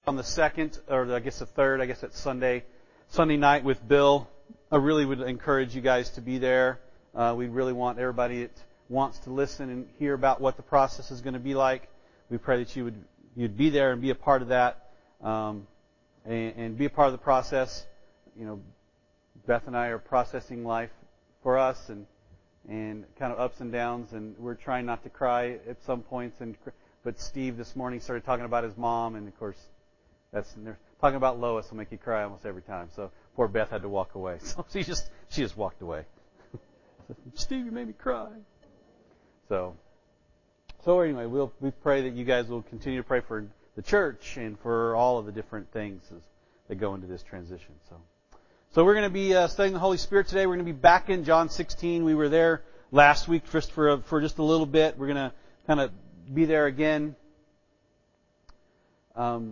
on the 2nd, or I guess the 3rd, I guess it's Sunday night with Bill. I really would encourage you guys to be there. We really want everybody that wants to listen and hear about what the process is going to be like. We pray that you'd be there and be a part of that, and be a part of the process. You know, Beth and I are processing life for us and kind of ups and downs, and we're trying not to cry at some points. But Steve this morning started talking about his mom, and of course, talking about Lois will make you cry almost every time. So poor Beth had to walk away. So she just walked away. Steve, you made me cry. So anyway, we pray that you guys will continue to pray for the church and for all of the different things that go into this transition. So we're going to be studying the Holy Spirit today. We're going to be back in John 16. We were there last week just for just a little bit. We're going to kind of be there again. John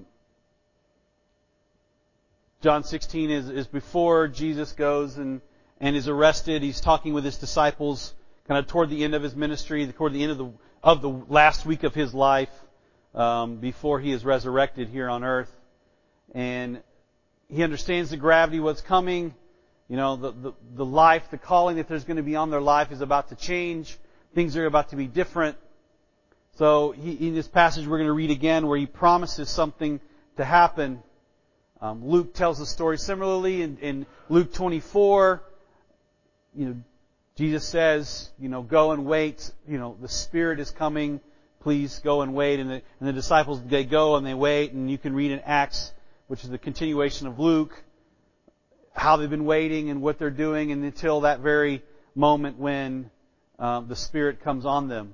16 is before Jesus goes and is arrested. He's talking with his disciples kind of toward the end of his ministry, toward the end of the last week of his life, before he is resurrected here on earth. And he understands the gravity of what's coming. You know, the life, the calling that there's going to be on their life is about to change. Things are about to be different. So in this passage we're going to read again where he promises something to happen. Luke tells the story similarly in Luke 24. You know, Jesus says, go and wait. The Spirit is coming. Please go and wait. And the disciples, they go and they wait. And you can read in Acts, which is the continuation of Luke, how they've been waiting and what they're doing, and until that very moment when the Spirit comes on them.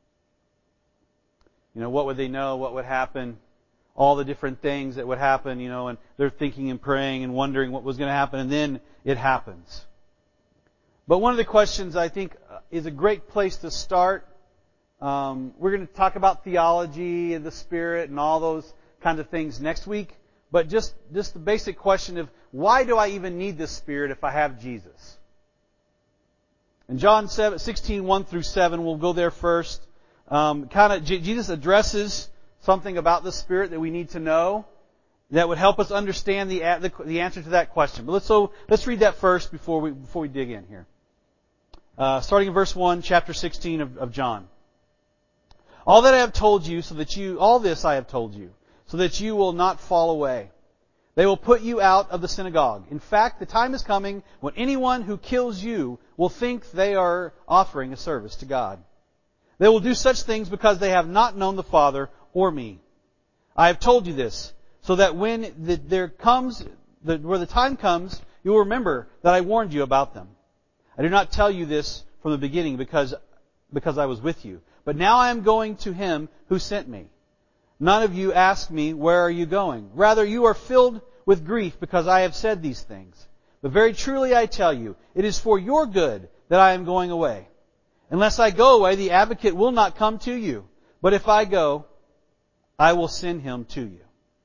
What would they know? What would happen? All the different things that would happen, and they're thinking and praying and wondering what was going to happen, and then it happens. But one of the questions I think is a great place to start. We're going to talk about theology and the Spirit and all those kinds of things next week. But just the basic question of why do I even need this Spirit if I have Jesus? In John 16, 1 through 7, we'll go there first. Jesus addresses something about the Spirit that we need to know that would help us understand the answer to that question. But let's read that first before we dig in here. Starting in verse 1, chapter 16 of John. All this I have told you, so that you will not fall away. They will put you out of the synagogue. In fact, the time is coming when anyone who kills you will think they are offering a service to God. They will do such things because they have not known the Father or me. I have told you this, so that when the time comes, you will remember that I warned you about them. I do not tell you this from the beginning because I was with you. But now I am going to Him who sent me. None of you ask me, where are you going? Rather, you are filled with grief because I have said these things. But very truly I tell you, it is for your good that I am going away. Unless I go away, the Advocate will not come to you. But if I go, I will send Him to you.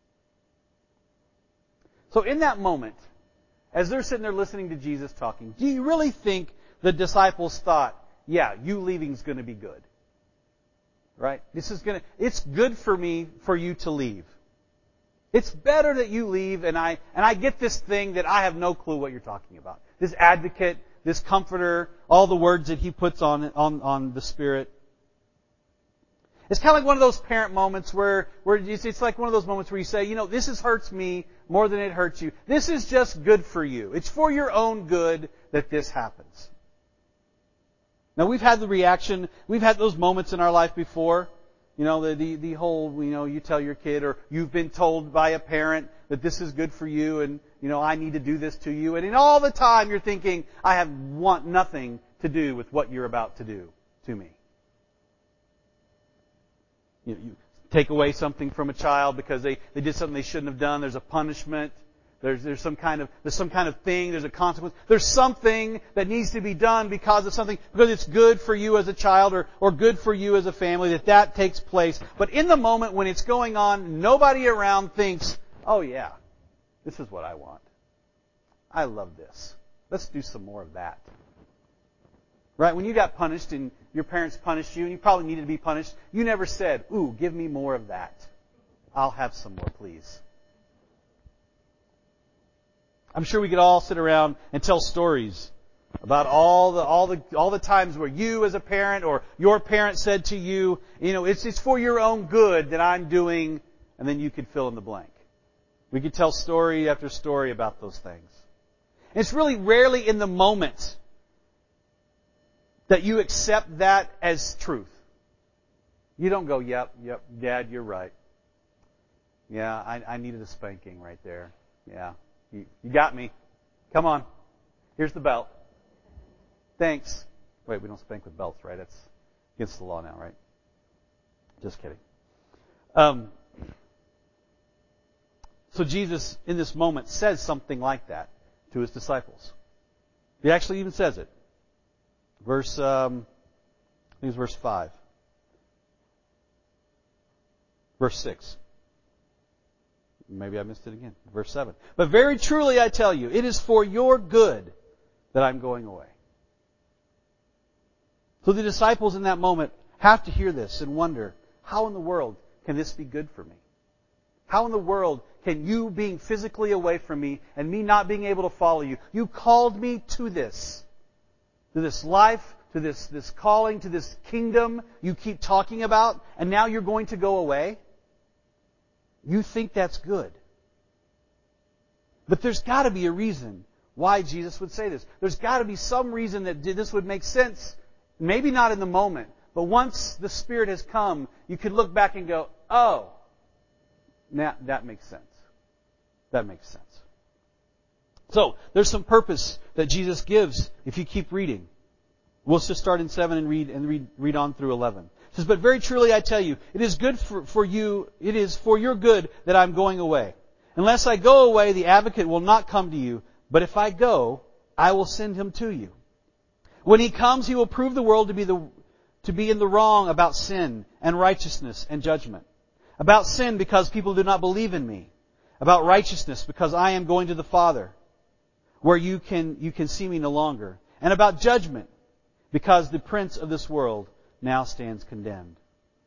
So in that moment, as they're sitting there listening to Jesus talking, do you really think the disciples thought, yeah, you leaving is going to be good? Right? It's good for you to leave. It's better that you leave, and I get this thing that I have no clue what you're talking about. This Advocate, this Comforter, all the words that He puts on the Spirit. It's kind of like one of those parent moments where it's like one of those moments where you say, this hurts me more than it hurts you. This is just good for you. It's for your own good that this happens. Now we've had the reaction, we've had those moments in our life before. The whole, you tell your kid, or you've been told by a parent that this is good for you and, I need to do this to you. And in all the time you're thinking, I want nothing to do with what you're about to do to me. You take away something from a child because they did something they shouldn't have done. There's a punishment. There's some kind of thing. There's a consequence. There's something that needs to be done because of something, because it's good for you as a child or good for you as a family that takes place. But in the moment when it's going on, nobody around thinks, oh yeah, this is what I want. I love this. Let's do some more of that. Right? When you got punished and your parents punished you and you probably needed to be punished, you never said, ooh, give me more of that. I'll have some more, please. I'm sure we could all sit around and tell stories about all the times where you as a parent or your parent said to you, it's for your own good that I'm doing, and then you could fill in the blank. We could tell story after story about those things. It's really rarely in the moment that you accept that as truth. You don't go, yep, Dad, you're right. Yeah, I needed a spanking right there. Yeah, you got me. Come on. Here's the belt. Thanks. Wait, we don't spank with belts, right? That's against the law now, right? Just kidding. So Jesus, in this moment, says something like that to His disciples. He actually even says it. I think it's verse 5. Verse 6. Maybe I missed it again. Verse 7. But very truly I tell you, it is for your good that I'm going away. So the disciples in that moment have to hear this and wonder, how in the world can this be good for me? How in the world can you being physically away from me and me not being able to follow you? You called me to this life, to this calling, to this kingdom you keep talking about, and now you're going to go away? You think that's good. But there's got to be a reason why Jesus would say this. There's got to be some reason that this would make sense. Maybe not in the moment, but once the Spirit has come, you could look back and go, oh, now that makes sense. That makes sense. So, there's some purpose that Jesus gives if you keep reading. We'll just start in 7 and read on through 11. It says, but very truly I tell you, it is good for you, it is for your good that I'm going away. Unless I go away, the advocate will not come to you, but if I go, I will send him to you. When he comes, he will prove the world to be in the wrong about sin and righteousness and judgment. About sin because people do not believe in me. About righteousness because I am going to the Father, where you can see me no longer. And about judgment because the prince of this world now stands condemned.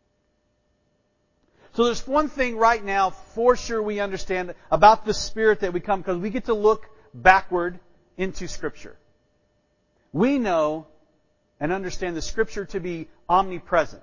So there's one thing right now for sure we understand about the Spirit that we come, because we get to look backward into Scripture. We know and understand the Scripture to be omnipresent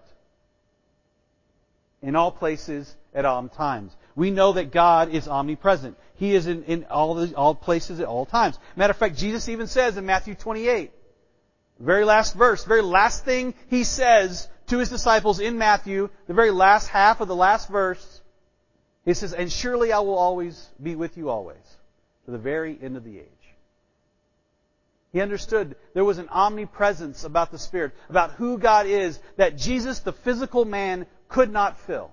in all places at all times. We know that God is omnipresent. He is in all places at all times. Matter of fact, Jesus even says in Matthew 28, very last verse, very last thing He says to His disciples in Matthew, the very last half of the last verse, He says, and surely I will always be with you always, to the very end of the age. He understood there was an omnipresence about the Spirit, about who God is, that Jesus, the physical man, could not fill.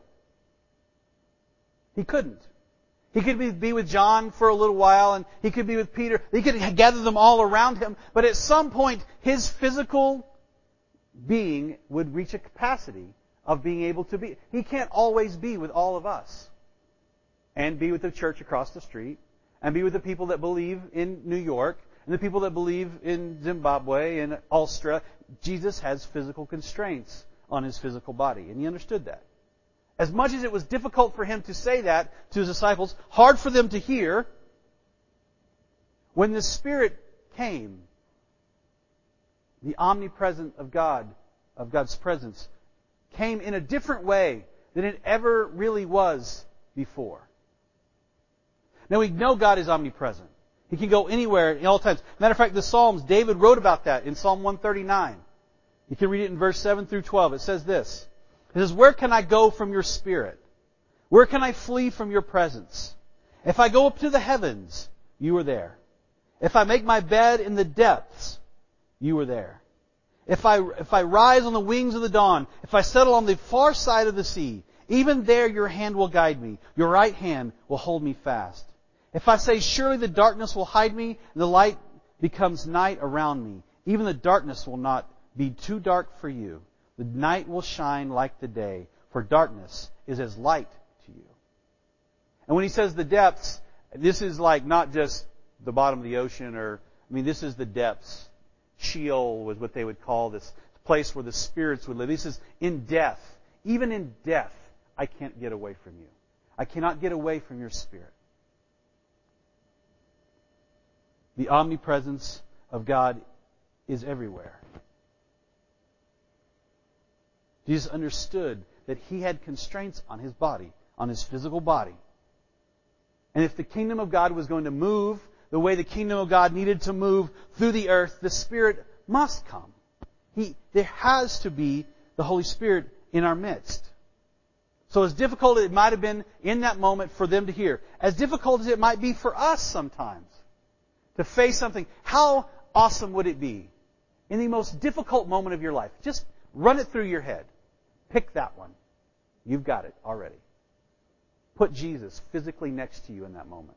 He couldn't. He could be with John for a little while, and he could be with Peter. He could gather them all around him. But at some point, his physical being would reach a capacity of being able to be. He can't always be with all of us. And be with the church across the street. And be with the people that believe in New York. And the people that believe in Zimbabwe and Australia. Jesus has physical constraints on His physical body. And He understood that. As much as it was difficult for Him to say that to His disciples, hard for them to hear, when the Spirit came, the omnipresence of God's presence, came in a different way than it ever really was before. Now we know God is omnipresent. He can go anywhere at all times. Matter of fact, the Psalms, David wrote about that in Psalm 139. You can read it in verse 7 through 12. It says this. It says, where can I go from your Spirit? Where can I flee from your presence? If I go up to the heavens, you are there. If I make my bed in the depths, you are there. If I rise on the wings of the dawn, if I settle on the far side of the sea, even there your hand will guide me. Your right hand will hold me fast. If I say, surely the darkness will hide me, and the light becomes night around me, even the darkness will not be too dark for you. The night will shine like the day, for darkness is as light to you. And when he says the depths, this is like not just the bottom of the ocean, this is the depths. Sheol was what they would call this place where the spirits would live. This is in death. Even in death, I can't get away from you. I cannot get away from your Spirit. the omnipresence of God is everywhere. Jesus understood that He had constraints on His body, on His physical body. And if the kingdom of God was going to move the way the kingdom of God needed to move through the earth, the Spirit must come. There has to be the Holy Spirit in our midst. So as difficult as it might have been in that moment for them to hear, as difficult as it might be for us sometimes to face something, how awesome would it be in the most difficult moment of your life? Just run it through your head. Pick that one. You've got it already. Put Jesus physically next to you in that moment.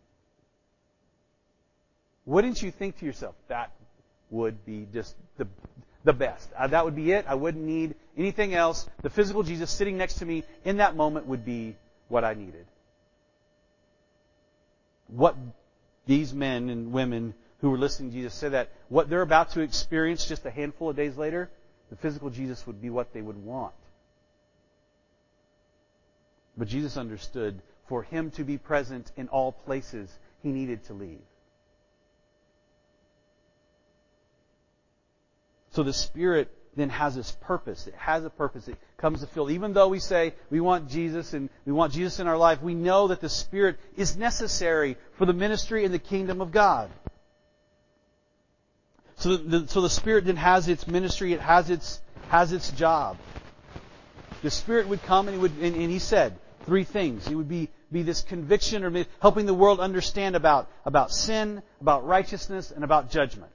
Wouldn't you think to yourself, that would be just the best. That would be it. I wouldn't need anything else. The physical Jesus sitting next to me in that moment would be what I needed. What these men and women who were listening to Jesus said, that what they're about to experience just a handful of days later, the physical Jesus would be what they would want. But Jesus understood for Him to be present in all places, He needed to leave. So the Spirit then has this purpose. It has a purpose. It comes to fill. Even though we say we want Jesus and we want Jesus in our life, we know that the Spirit is necessary for the ministry and the kingdom of God. So the Spirit then has its ministry. It has its job. The Spirit would come and He said 3 things. He would be this conviction, or helping the world understand about sin, about righteousness, and about judgment.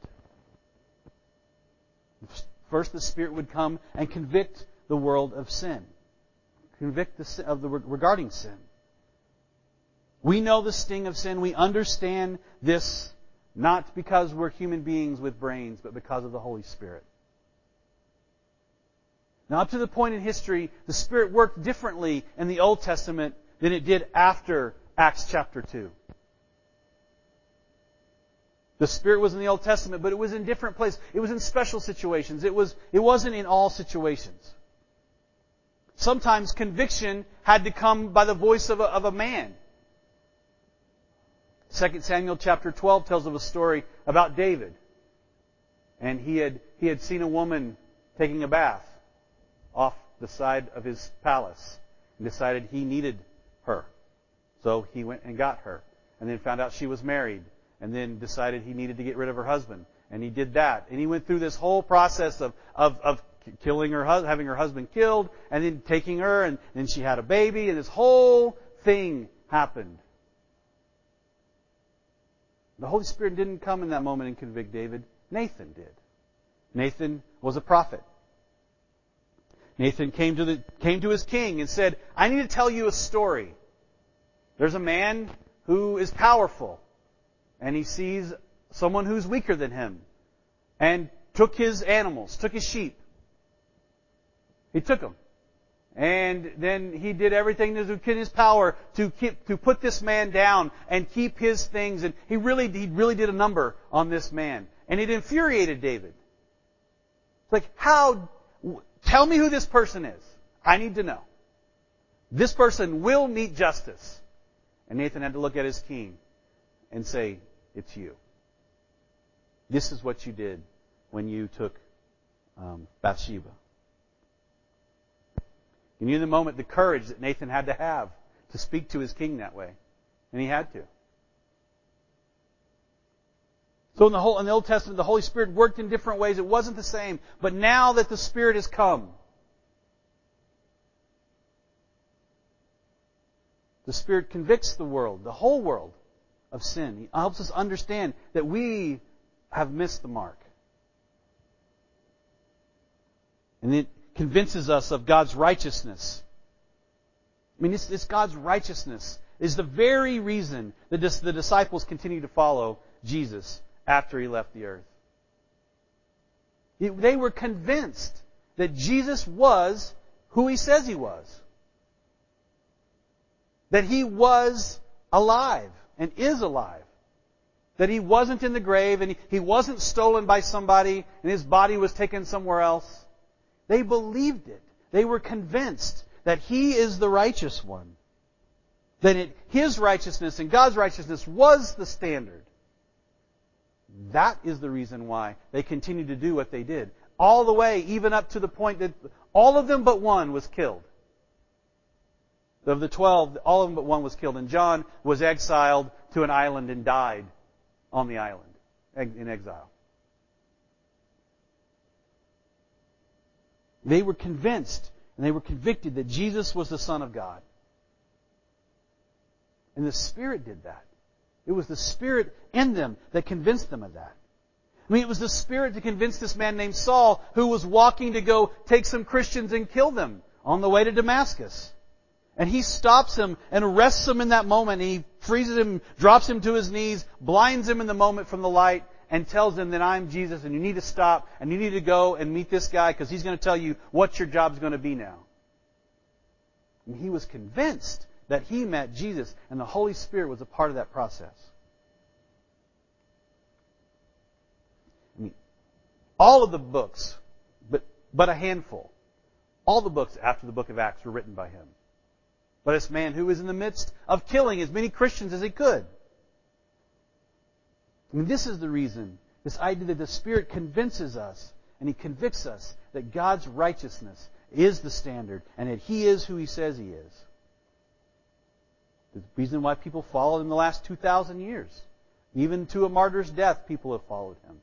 First, the Spirit would come and convict the world of sin. Convict regarding sin. We know the sting of sin. We understand this not because we're human beings with brains, but because of the Holy Spirit. Now, up to the point in history, the Spirit worked differently in the Old Testament than it did after Acts chapter 2. The Spirit was in the Old Testament, but it was in different places. It was in special situations. It wasn't in all situations. Sometimes conviction had to come by the voice of a man. 2 Samuel chapter 12 tells of a story about David. And he had seen a woman taking a bath off the side of his palace and decided he needed her. So he went and got her, and then found out she was married, and then decided he needed to get rid of her husband. And he did that. And he went through this whole process of killing her husband, having her husband killed, and then taking her, and then she had a baby, and this whole thing happened. The Holy Spirit didn't come in that moment and convict David. Nathan did. Nathan was a prophet. Nathan came to his king and said, I need to tell you a story. There's a man who is powerful, and he sees someone who's weaker than him, and took his animals, took his sheep. He took them. And then he did everything that was in his power to put this man down and keep his things. And he really did a number on this man. And it infuriated David. It's like, tell me who this person is. I need to know. This person will meet justice. And Nathan had to look at his king and say, it's you. This is what you did when you took Bathsheba. You knew in the moment the courage that Nathan had to have to speak to his king that way. And he had to. So in the Old Testament, the Holy Spirit worked in different ways. It wasn't the same. But now that the Spirit has come, the Spirit convicts the world, the whole world, of sin. He helps us understand that we have missed the mark. And it convinces us of God's righteousness. I mean, it's God's righteousness is the very reason that the disciples continue to follow Jesus after He left the earth. They were convinced that Jesus was who He says He was. That He was alive and is alive. That He wasn't in the grave and He wasn't stolen by somebody and His body was taken somewhere else. They believed it. They were convinced that He is the righteous one. That His righteousness and God's righteousness was the standard. That is the reason why they continued to do what they did. All the way, even up to the point that all of them but one was killed. Of the 12, all of them but one was killed. And John was exiled to an island and died on the island in exile. They were convinced and they were convicted that Jesus was the Son of God. And the Spirit did that. It was the Spirit in them that convinced them of that. I mean, it was the Spirit that convinced this man named Saul, who was walking to go take some Christians and kill them on the way to Damascus. And he stops him and arrests him in that moment. He freezes him, drops him to his knees, blinds him in the moment from the light, and tells him that I'm Jesus and you need to stop and you need to go and meet this guy because he's going to tell you what your job's going to be now. And he was convinced that he met Jesus, and the Holy Spirit was a part of that process. I mean, all of the books, but a handful, all the books after the book of Acts were written by him. By this man who was in the midst of killing as many Christians as he could. I mean, this is the reason, this idea that the Spirit convinces us, and He convicts us that God's righteousness is the standard, and that He is who He says He is. The reason why people followed Him the last 2,000 years. Even to a martyr's death, people have followed Him.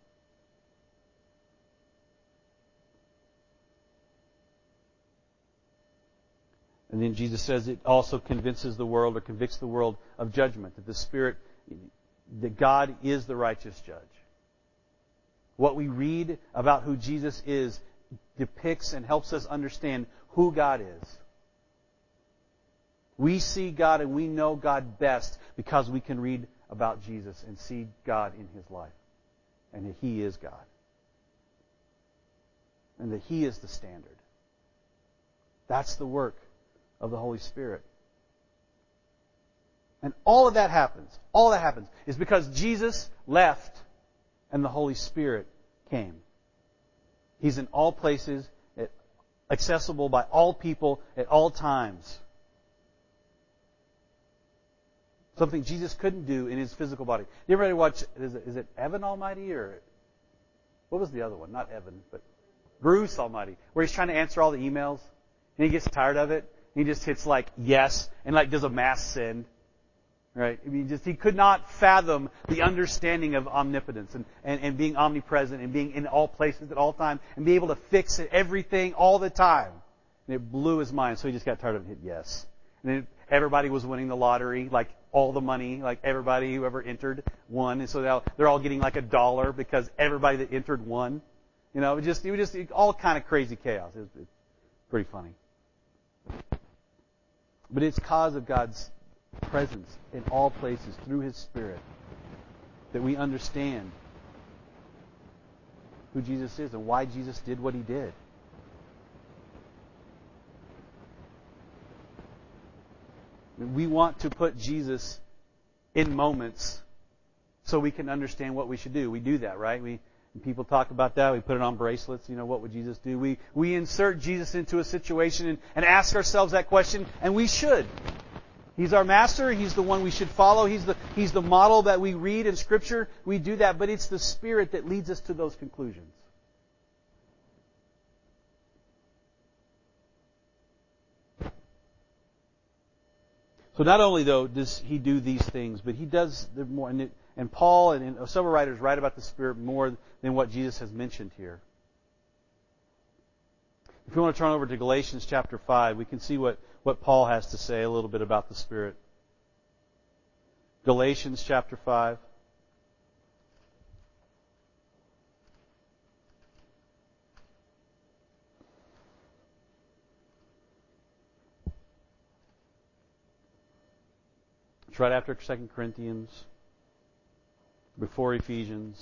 And then Jesus says it also convinces the world, or convicts the world of judgment. That the Spirit, that God is the righteous judge. What we read about who Jesus is depicts and helps us understand who God is. We see God and we know God best because we can read about Jesus and see God in His life. And that He is God. And that He is the standard. That's the work of the Holy Spirit. And all of that happens is because Jesus left and the Holy Spirit came. He's in all places, accessible by all people at all times. Something Jesus couldn't do in His physical body. You ever watch, is it Evan Almighty or what was the other one? Not Evan, but Bruce Almighty, where he's trying to answer all the emails and he gets tired of it. He just hits like yes and like does a mass send. Right? I mean, he could not fathom the understanding of omnipotence and being omnipresent and being in all places at all time and be able to fix everything all the time. And it blew his mind, so he just got tired of it and hit yes. And then everybody was winning the lottery, like all the money, like everybody who ever entered won. And so now they're all getting like $1 because everybody that entered won. You know, it was just all kind of crazy chaos. It's pretty funny. But it's because of God's presence in all places through His Spirit that we understand who Jesus is and why Jesus did what He did. We want to put Jesus in moments so we can understand what we should do. We do that, right? People talk about that. We put it on bracelets. You know, what would Jesus do? We insert Jesus into a situation and ask ourselves that question, and we should. He's our master. He's the one we should follow. He's the model that we read in Scripture. We do that, but it's the Spirit that leads us to those conclusions. So not only, though, does He do these things, but He does more. And Paul and several writers write about the Spirit more than what Jesus has mentioned here. If you want to turn over to Galatians chapter 5, we can see what Paul has to say a little bit about the Spirit. Galatians chapter 5. It's right after 2 Corinthians, before Ephesians.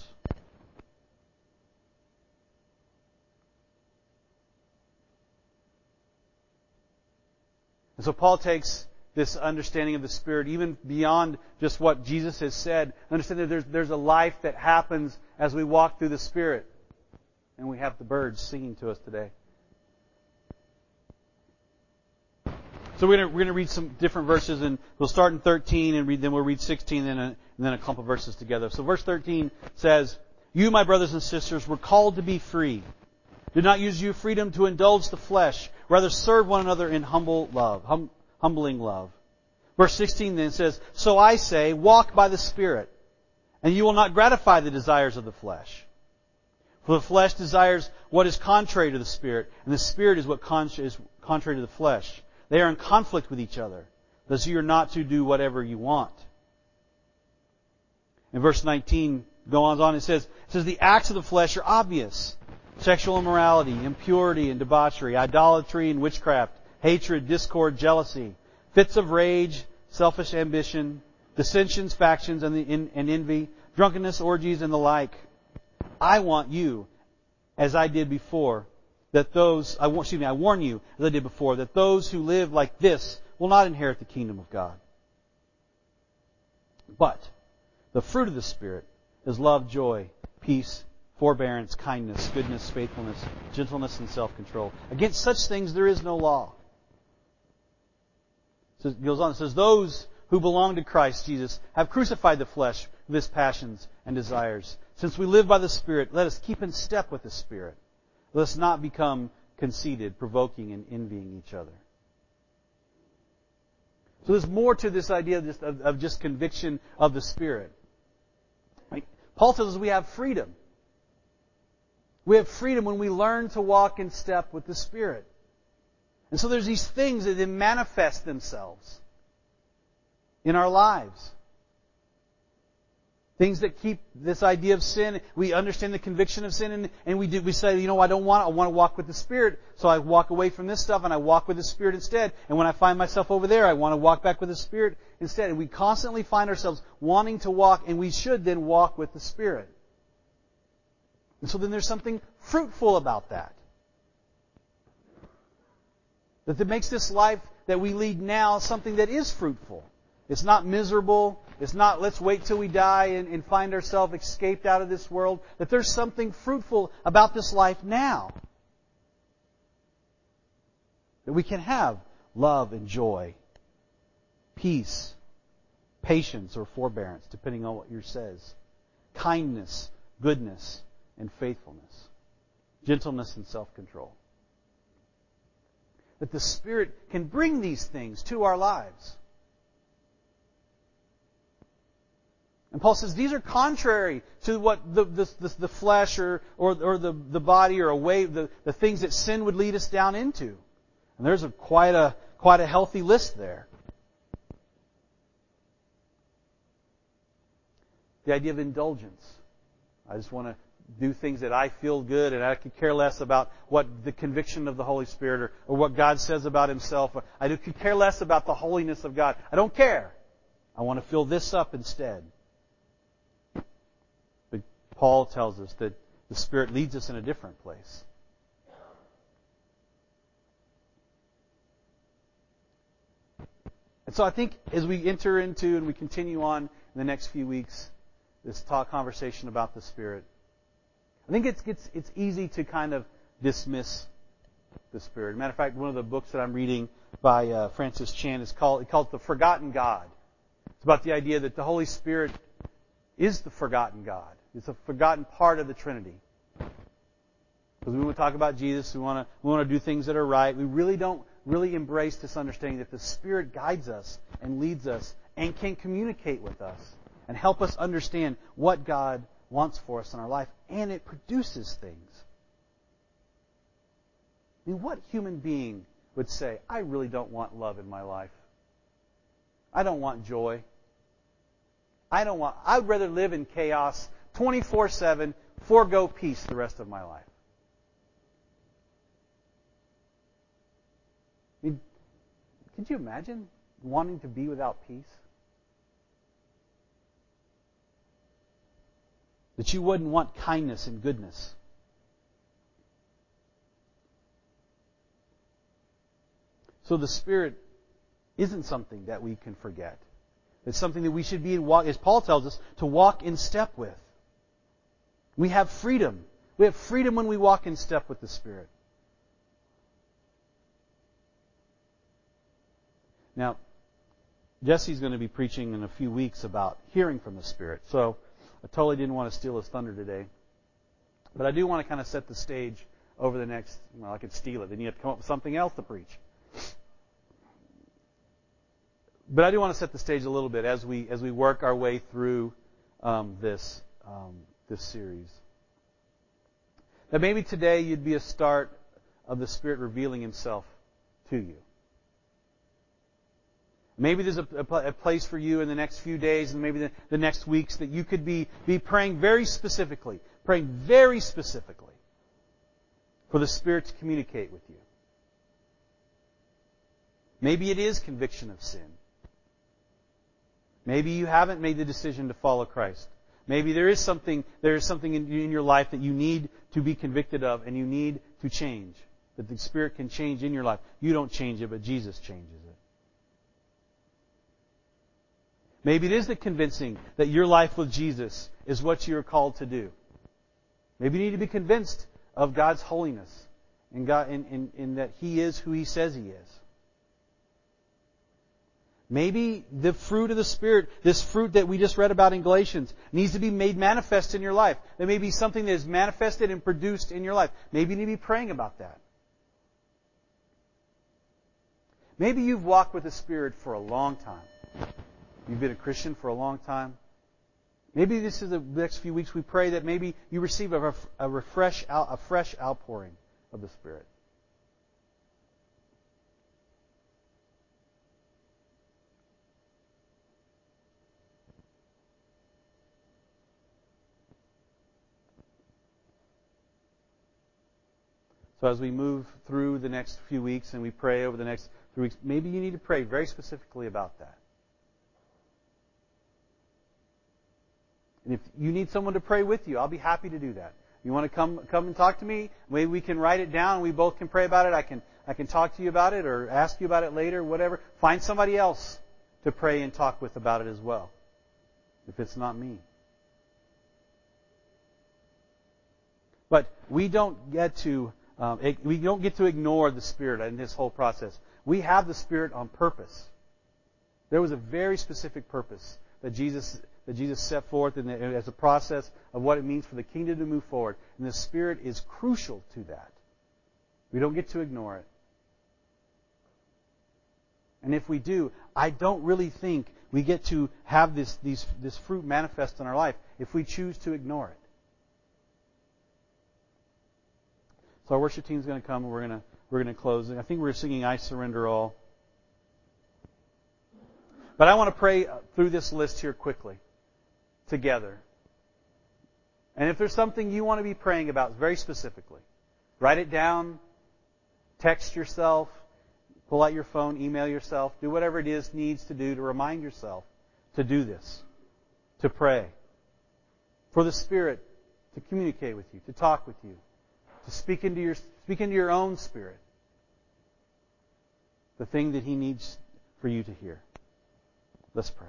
And so Paul takes this understanding of the Spirit even beyond just what Jesus has said. Understand that there's a life that happens as we walk through the Spirit. And we have the birds singing to us today. So we're going to read some different verses, and we'll start in 13, and then we'll read 16, and then a clump of verses together. So verse 13 says, "You, my brothers and sisters, were called to be free. Do not use your freedom to indulge the flesh. Rather serve one another in humbling love." Verse 16 then says, "So I say, walk by the Spirit, and you will not gratify the desires of the flesh. For the flesh desires what is contrary to the Spirit, and the Spirit is what is contrary to the flesh. They are in conflict with each other, thus you are not to do whatever you want." In verse 19 goes on, it says, "The acts of the flesh are obvious: sexual immorality, impurity and debauchery, idolatry and witchcraft, hatred, discord, jealousy, fits of rage, selfish ambition, dissensions, factions, and envy, drunkenness, orgies, and the like. I warn you, as I did before, that those who live like this will not inherit the kingdom of God. But the fruit of the Spirit is love, joy, peace, forbearance, kindness, goodness, faithfulness, gentleness, and self-control. Against such things there is no law." So it goes on, it says, "Those who belong to Christ Jesus have crucified the flesh with its passions and desires. Since we live by the Spirit, let us keep in step with the Spirit. Let us not become conceited, provoking and envying each other." So there's more to this idea of just conviction of the Spirit. Right? Paul tells us we have freedom. We have freedom when we learn to walk in step with the Spirit. And so there's these things that then manifest themselves in our lives. Things that keep this idea of sin. We understand the conviction of sin, and we say, I want to walk with the Spirit, so I walk away from this stuff and I walk with the Spirit instead. And when I find myself over there, I want to walk back with the Spirit instead. And we constantly find ourselves wanting to walk, and we should then walk with the Spirit. And so then there's something fruitful about that. That makes this life that we lead now something that is fruitful. It's not miserable. It's not, let's wait till we die and find ourselves escaped out of this world. That there's something fruitful about this life now. That we can have love and joy, peace, patience or forbearance, depending on what yours says, kindness, goodness, and faithfulness, gentleness and self-control. That the Spirit can bring these things to our lives. And Paul says these are contrary to what the flesh or the body or the things that sin would lead us down into. And there's quite a healthy list there. The idea of indulgence. I just want to do things that I feel good, and I could care less about what the conviction of the Holy Spirit or what God says about Himself. I could care less about the holiness of God. I don't care. I want to fill this up instead. But Paul tells us that the Spirit leads us in a different place. And so I think as we enter into and we continue on in the next few weeks, this conversation about the Spirit, I think it's easy to kind of dismiss the Spirit. As a matter of fact, one of the books that I'm reading by Francis Chan is called The Forgotten God. It's about the idea that the Holy Spirit is the forgotten God. It's a forgotten part of the Trinity. Because we want to talk about Jesus, we want to do things that are right. We really don't embrace this understanding that the Spirit guides us and leads us and can communicate with us and help us understand what God wants for us in our life, and it produces things. I mean, what human being would say, I really don't want love in my life? I don't want joy. I'd rather live in chaos 24/7, forego peace the rest of my life. I mean, could you imagine wanting to be without peace? That you wouldn't want kindness and goodness. So the Spirit isn't something that we can forget. It's something that we should be, as Paul tells us, to walk in step with. We have freedom. We have freedom when we walk in step with the Spirit. Now, Jesse's going to be preaching in a few weeks about hearing from the Spirit. So I totally didn't want to steal his thunder today. But I do want to kind of set the stage over the next, well, I could steal it. Then you have to come up with something else to preach. But I do want to set the stage a little bit as we work our way through this series. That maybe today you'd be a start of the Spirit revealing Himself to you. Maybe there's a place for you in the next few days and maybe the next weeks that you could be praying very specifically for the Spirit to communicate with you. Maybe it is conviction of sin. Maybe you haven't made the decision to follow Christ. Maybe there is something in your life that you need to be convicted of and you need to change. That the Spirit can change in your life. You don't change it, but Jesus changes it. Maybe it is the convincing that your life with Jesus is what you're called to do. Maybe you need to be convinced of God's holiness and that He is who He says He is. Maybe the fruit of the Spirit, this fruit that we just read about in Galatians, needs to be made manifest in your life. There may be something that is manifested and produced in your life. Maybe you need to be praying about that. Maybe you've walked with the Spirit for a long time. You've been a Christian for a long time. Maybe this is the next few weeks we pray that maybe you receive a fresh outpouring of the Spirit. So as we move through the next few weeks and we pray over the next 3 weeks, maybe you need to pray very specifically about that. And if you need someone to pray with you, I'll be happy to do that. You want to come and talk to me? Maybe we can write it down and we both can pray about it. I can talk to you about it or ask you about it later, whatever. Find somebody else to pray and talk with about it as well, if it's not me. But we don't get to ignore the Spirit in this whole process. We have the Spirit on purpose. There was a very specific purpose that Jesus set forth as a process of what it means for the kingdom to move forward. And the Spirit is crucial to that. We don't get to ignore it. And if we do, I don't really think we get to have this fruit manifest in our life if we choose to ignore it. So our worship team is going to come and we're going to close. I think we're singing I Surrender All. But I want to pray through this list here quickly, together. And if there's something you want to be praying about very specifically, write it down, text yourself, pull out your phone, email yourself, do whatever it is needs to do to remind yourself to do this, to pray, for the Spirit to communicate with you, to talk with you, to speak into your own spirit the thing that He needs for you to hear. Let's pray.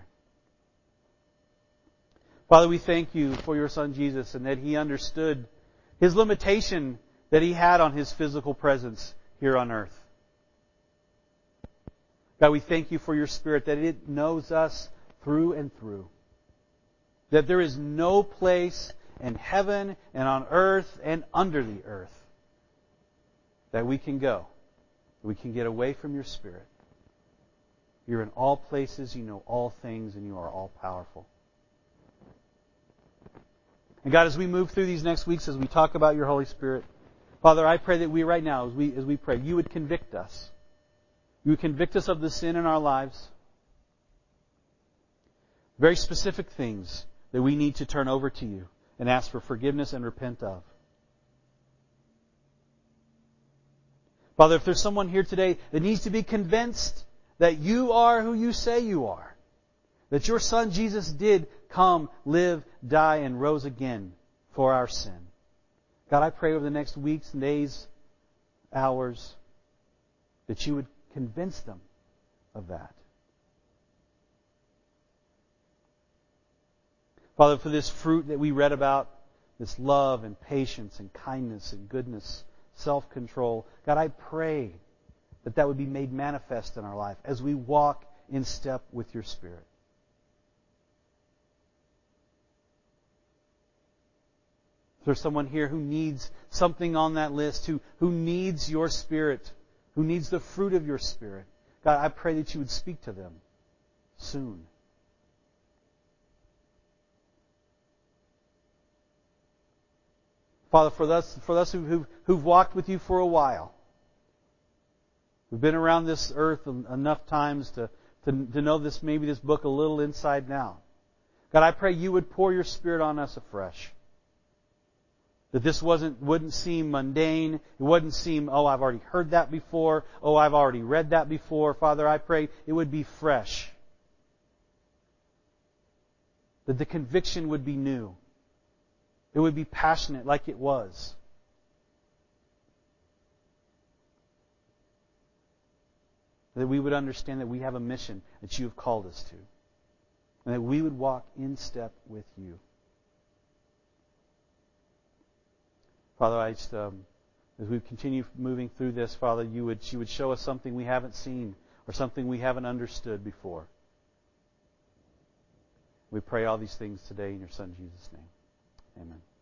Father, we thank You for Your Son Jesus and that He understood His limitation that He had on His physical presence here on earth. God, we thank You for Your Spirit, that it knows us through and through. That there is no place in heaven and on earth and under the earth that we can go. We can get away from Your Spirit. You're in all places, You know all things, and You are all powerful. And God, as we move through these next weeks, as we talk about Your Holy Spirit, Father, I pray that we right now, as we pray, You would convict us. You would convict us of the sin in our lives. Very specific things that we need to turn over to You and ask for forgiveness and repent of. Father, if there's someone here today that needs to be convinced that You are who You say You are, that Your Son Jesus did come, live, die, and rose again for our sin. God, I pray over the next weeks, days, hours, that You would convince them of that. Father, for this fruit that we read about, this love and patience and kindness and goodness, self-control, God, I pray that would be made manifest in our life as we walk in step with your Spirit. If there's someone here who needs something on that list, who needs your Spirit, who needs the fruit of your Spirit, God, I pray that you would speak to them soon. Father, for us who've walked with you for a while, we've been around this earth enough times to know maybe this book a little inside and out. God, I pray you would pour your Spirit on us afresh. That this wouldn't seem mundane. It wouldn't seem, oh, I've already heard that before. Oh, I've already read that before. Father, I pray it would be fresh. That the conviction would be new. It would be passionate like it was. That we would understand that we have a mission that you have called us to. And that we would walk in step with you. Father, I just, as we continue moving through this, Father, you would show us something we haven't seen or something we haven't understood before. We pray all these things today in your Son Jesus' name. Amen.